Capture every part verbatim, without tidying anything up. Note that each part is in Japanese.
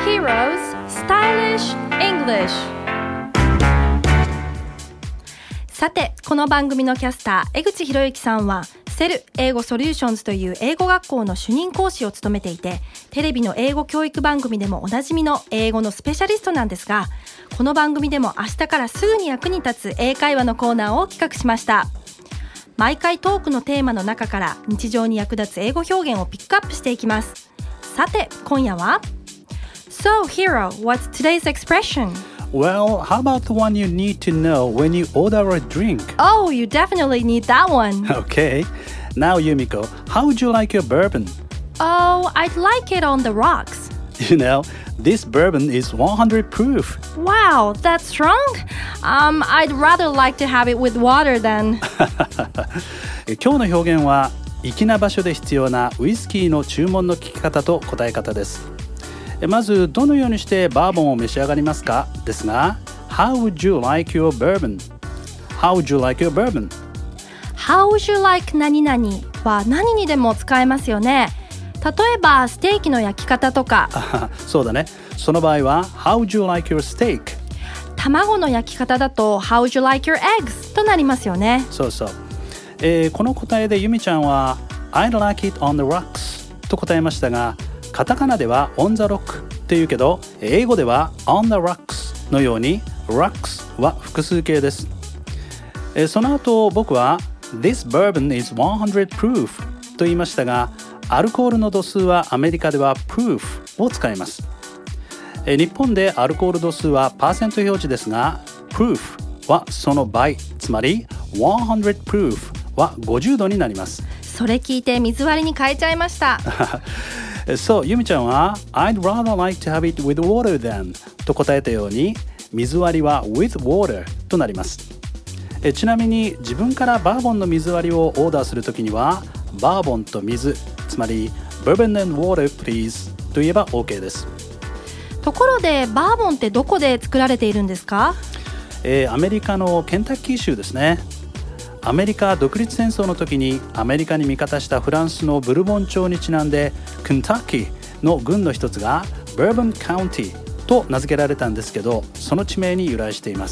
Heroes Stylish English。 さて、この番組のキャスター江口博之さんはセル英語ソリューションズという英語学校の主任講師を務めていて、テレビの英語教育番組でもおなじみの英語のスペシャリストなんですが、この番組でも明日からすぐに役に立つ英会話のコーナーを企画しました。毎回トークのテーマの中から日常に役立つ英語表現をピックアップしていきます。さて、今夜は So, Hero, what's today's expression? Well, how about the one you need to know when you order a drink? Oh, you definitely need that one. Okay. Now, Yumiko, how would you like your bourbon? Oh, I'd like it on the rocks. You know, this bourbon is one hundred proof. Wow, that's strong? Um, I'd rather like to have it with water then. 今日の表現は、粋な場所で必要なウイスキーの注文の聞き方と答え方です。まず、どのようにしてバーボンを召し上がりますかですが、How would you like your bourbon? How would you like your bourbon? How would you like 何々は何にでも使えますよね。例えば、ステーキの焼き方とか。 そうだね。その場合は、How would you like your steak? 卵の焼き方だと、How would you like your eggs? となりますよね。 そうそう。えー、この答えでユミちゃんは I'd like it on the rocks と答えましたが、カタカナでは on the rock っていうけど、英語では on the rocks のように rocks は複数形です。えー、その後僕は This bourbon is one hundred proof と言いましたが、アルコールの度数はアメリカでは proof を使います。えー、日本でアルコール度数はパーセント表示ですが、proof はその倍、つまりひゃく proofはごじゅうどになります。 それ聞いて水割りに変えちゃいました。 そう、ユミちゃんは I'd rather like to have it with water than と答えたように、水割りは with water となります。えちなみに自分からバーボンの水割りをオーダーするときには、バーボンと水、つまり Bourbon and water please と言えば OK です。 ところで、バーボンってどこで作られているんですか？ えー、アメリカのケンタッキー州ですね。アメリカ独立戦争の時にアメリカに味方したフランスのブルボン朝にちなんで、ケンタッキーの郡の一つがバーボンカウンティと名付けられたんですけど、その地名に由来しています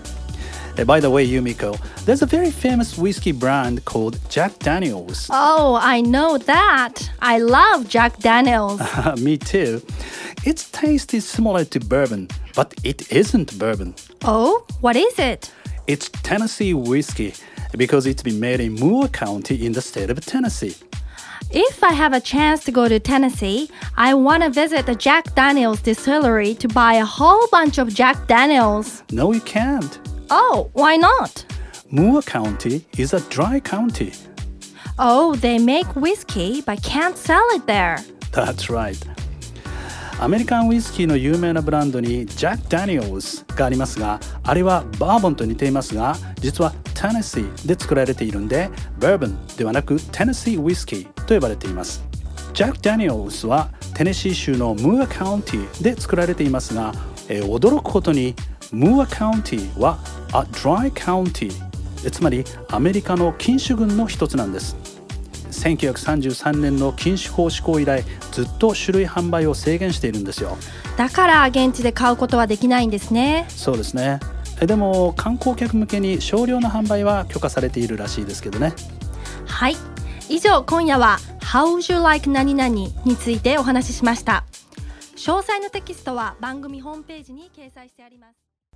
。By the way, Yumiko, there's a very famous whiskey brand called Jack Daniels. Oh, I know that. I love Jack Daniels. Me too. Its taste is similar to bourbon, but it isn't bourbon. Oh, what is it? It's Tennessee whiskey because it's been made in Moore County in the state of Tennessee. If I have a chance to go to Tennessee, I want to visit the Jack Daniels distillery to buy a whole bunch of Jack Daniels. No, you can't. Oh, why not? Moore County is a dry county. Oh, they make whiskey but can't sell it there. That's right. アメリカンウイスキーの有名なブランドに Jack Daniels がありますが、あれはバーボンと似ていますが、実は Tennessee で作られているんで、Bourbon ではなく Tennessee Whiskey と呼ばれています。Jack Daniels はテネシー州の Moore County で作られていますが、えー、驚くことに Moore County は a dry county、つまりアメリカの禁酒郡の一つなんです。せんきゅうひゃくさんじゅうさんねんの禁酒法施行以来、ずっと種類販売を制限しているんですよ。 だから現地で買うことはできないんですね。 そうですね。でも観光客向けに少量の販売は許可されているらしいですけどね。 はい、以上今夜は How would you like 何々についてお話ししました。詳細のテキストは番組ホームページに掲載してあります。